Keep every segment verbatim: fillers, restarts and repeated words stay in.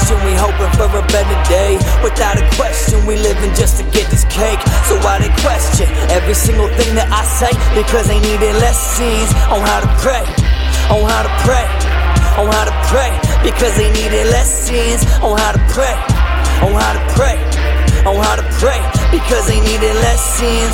question, we hoping for a better day. Without a question, we living just to get this cake. So why they question every single thing that I say? Because they needed lessons on how to pray, on how to pray, on how to pray. Because they needed lessons on how to pray, on how to pray, on how to pray. Because they needed lessons.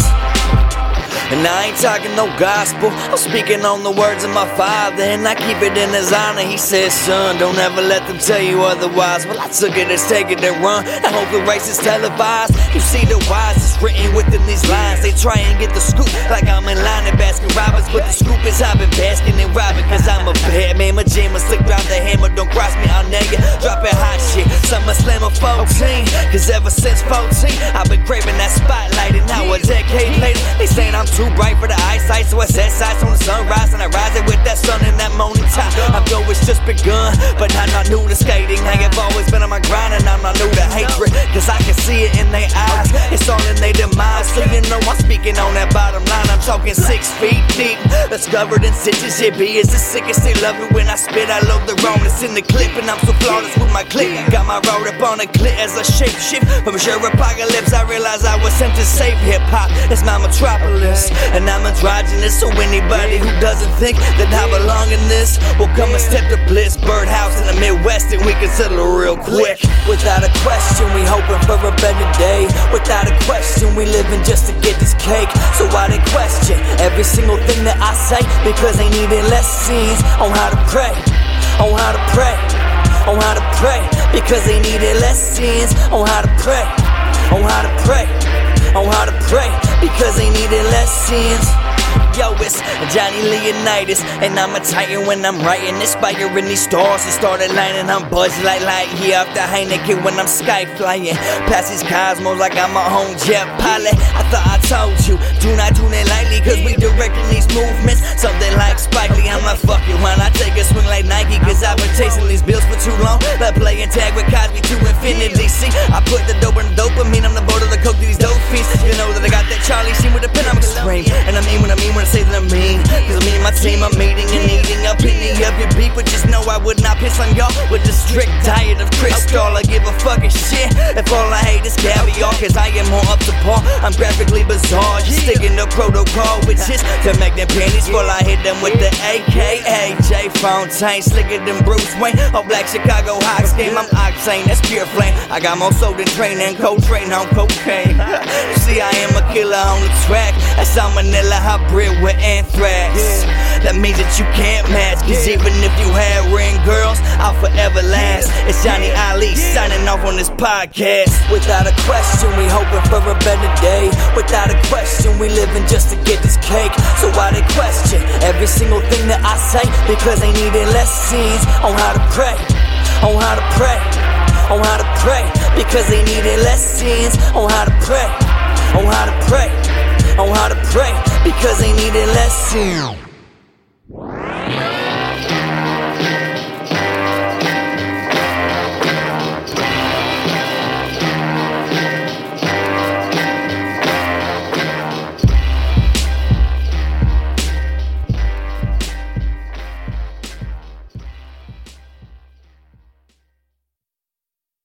And I ain't talking no gospel, I'm speaking on the words of my father, and I keep it in his honor. He says, son, don't ever let them tell you otherwise. Well, I took it as take it and run. I hope the race is televised. You see the wise is written within these lines. They try and get the scoop like I'm in line at Baskin Robbins, but the scoop is I've been basking and robbing. Cause I'm a bad man, my jammer, slick drop the hammer, don't cross me, I'll nail ya. Dropping hot shit, Summer Slammer fourteen. Cause ever since fourteen, I've been craving that spotlight. And now a decade later, they saying I'm too bright for the eyesight, so I set sights on the sunrise, and I rise it with that sun in that morning time. I know it's just begun, but I'm not new to skating. I have always been on my grind, and I'm not new to hatred. Cause I can see it in their eyes, it's all in their demise. So you know I'm speaking on that bottom line. I'm talking six feet deep, that's covered in stitches. Yeah, B is the sickest, they love it when I spit. I love the rawness in the clip, and I'm so flawless with my clip. Got my road up on a clip as a shape shift. From sure apocalypse, I realized I was sent to save hip-hop. It's my metropolis, and I'm androgynous, so anybody who doesn't think that I belong in this will come a step to bliss. Birdhouse in the Midwest, and we can settle real quick. Without a question, we hoping for a better day. Without a question, we living just to get this cake. So why they question every single thing that I say? Because they needed lessons on how to pray, on how to pray, on how to pray. Because they needed lessons on how to pray, on how to pray, on how to pray. Because they needed lessons. Yo, it's Johnny Leonidas, and I'm a titan when I'm writing, inspiring these stars to start a line, and I'm buzzed like Lightyear off the Heineken when I'm sky flying past these cosmos like I'm a home jet pilot. I thought I told you, do not tune in lightly, cause we directing these movements, something like Spike Lee. I'm like, fuck it, why not take a swing like Nike? Cause I've been chasing these bills for too long, like playing tag with Cosby to infinity. See, I put the dope in the dopamine, I'm the boat of the coke to these dope fiends. You know that I got that Charlie Sheen with the pen, I'm extreme, and I mean what I mean when I say that I mean. Cause me and my team are meeting and eating a penny of your beef, but just know I would not piss on y'all with the strict diet of crystal. I give a fucking shit if all I hate is caviar, cause I am more up to par, I'm graphically bizarre. Just sticking to protocol, which is to make them panties full. I hit them with the A K A J Fontaine, slicker than Bruce Wayne. All black Chicago Hawks game, I'm octane, that's pure flame. I got more soul than Train and Coltrane on cocaine. You see, I am a killer on the track, that's salmonella hybrid with anthrax. That means that you can't match, cause even if you had ring girls, I'll forever last. It's Johnny Ali signing off on this podcast. Without a question, we hoping for a better day. Without a question, we living just to get this cake. So why they question every single thing that I say? Because they needed lessons on how to pray, on how to pray, on how to pray. Because they needed lessons on how to pray, on how to pray, on how to pray. Because they needed lessons.